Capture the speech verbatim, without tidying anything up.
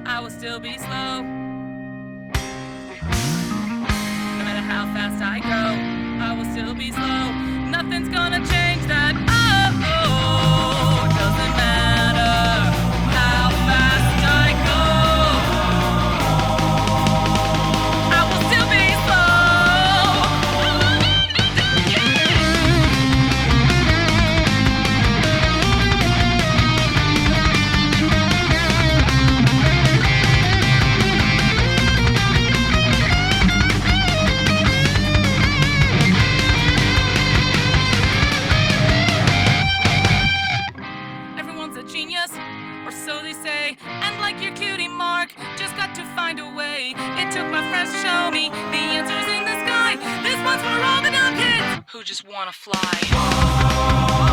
I will still be slow. No matter how fast I go, I will still be slow. Nothing's gonna change that. Oh, oh, doesn't matter how fast I go. I will still be a genius, or so they say. And like your cutie mark, just got to find a way. It took my friends to show me the answers in the sky. This one's for all the dumb kids who just wanna fly.